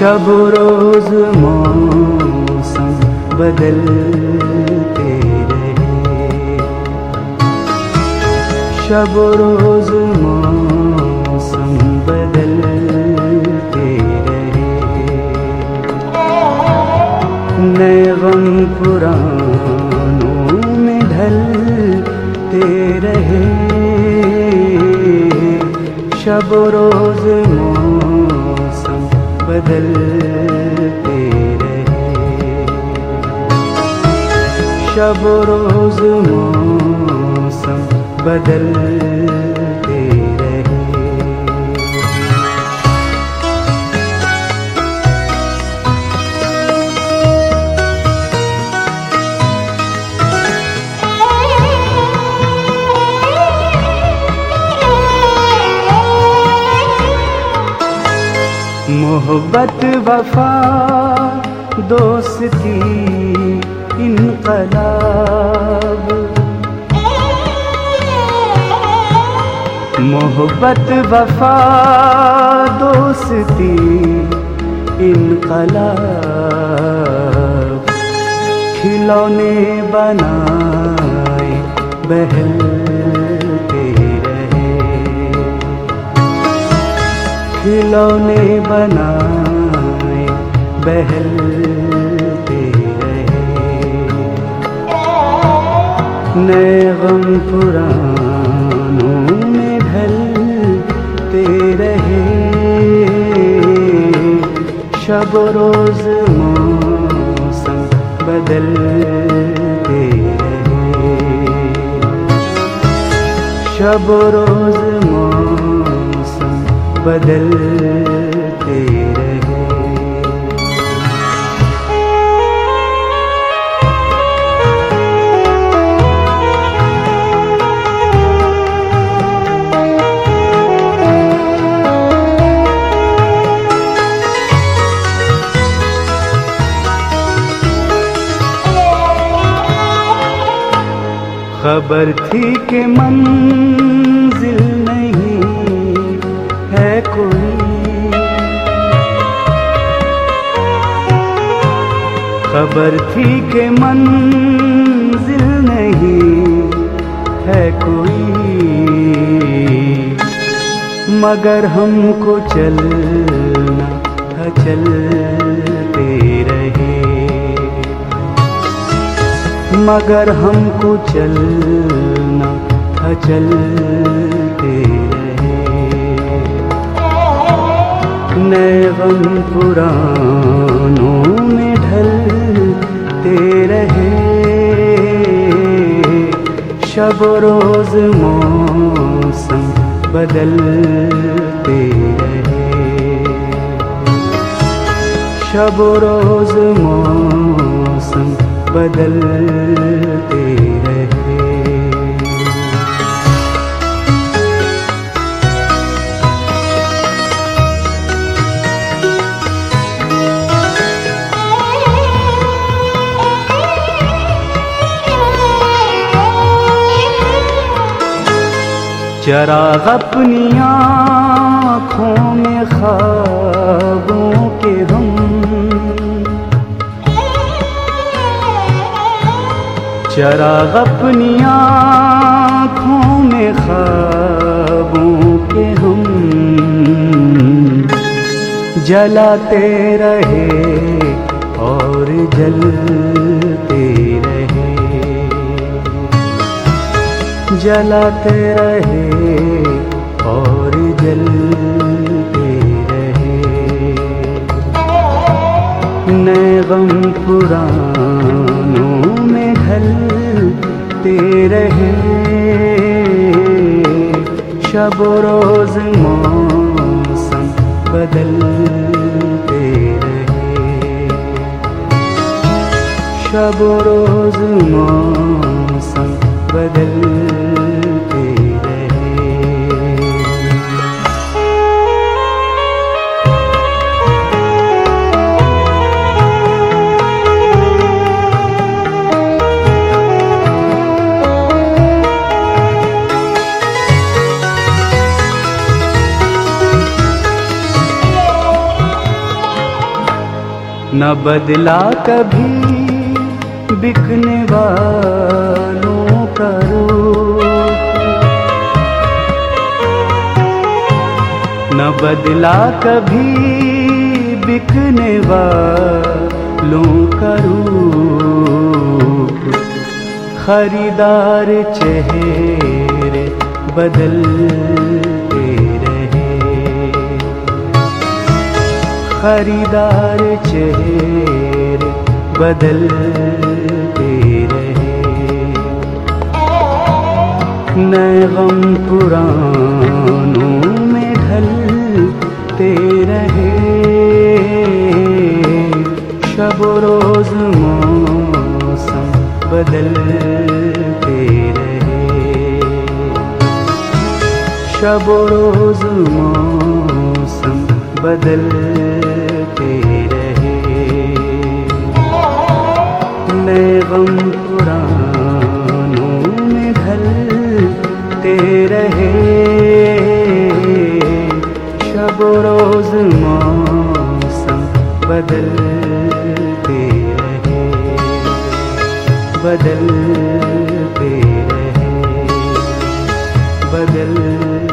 शब रोज मौसम बदलते रहे, शब रोज मौसम बदलते रहे, नए गम पुरानों में ढलते रहे, शब रोज मौसम बदलते रहे, शब रोज मौसम बदलते रहे। मोहब्बत वफा दोस्ती इनकलाब, मोहब्बत वफा दोस्ती इनकलाब, खिलौने बनाए बहलते रहे, खिलौने बनाए बहलते रहे, नए गम पुरानों में ढलते रहे, शब रोज मौसम बदलते रहे, शब रोज मौसम बदलते रहे। खबर थी कि मंजिल नहीं है कोई, खबर थी कि मंजिल नहीं है कोई, मगर हमको चलना था चलते रहे, मगर हमको चलना था चलते रहे, नए गम पुरानों में ढलते रहे, शब रोज मौसम बदलते रहे, शब रोज मौसम बदलते रहे। चराग अपनी आँखों में ख्वाबों के हम, चराग अपनी आँखों में ख्वाबों के हम, जलाते रहे और जलते रहे, जलाते रहे और जलते रहे, नए गम पुरानों में ढलते रहे, शब रोज मौसम बदलते रहे, शब रोज मौसम बदलते रहे। न बदला कभी बिकने वालों का रूप, न बदला कभी बिकने वालों का रूप। खरीदार चेहरे बदलते रहे, खरीदार चेहरे बदलते रहे। नए गम पुरानों में ढलते रहे, शब रोज मौसम बदलते रहे, शब रोज मौसम बदलते रहे। नए गम पुरानों में ढलते रहे, शब रोज मौसम बदलते रहे, बदलते रहे, बदलते